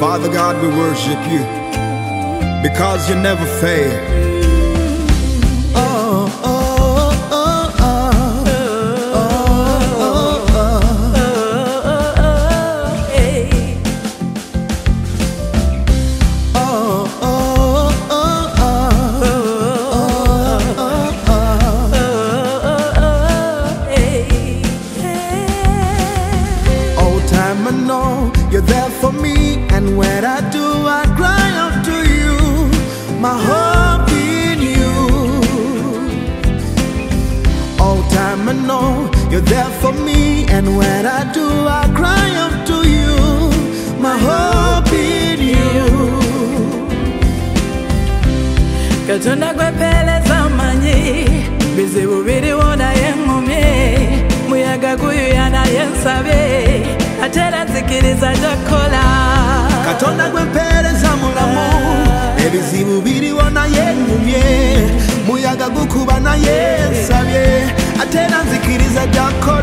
Father God, we worship you because you never fail. I know you're there for me, and when I do, I cry out to you. My hope in you. All time I know you're there for me, and when I do, I cry out to you. My hope in you. Katonda gwe pele zamanyi bizibu biri wona yengumye muyaga guyana yensabe atera nzikiriza jakola Katonda gwe mpereza mulamu ebizibu biriwo naye ngumye muyaga gukuba naye nsabye atera nzikiriza jakola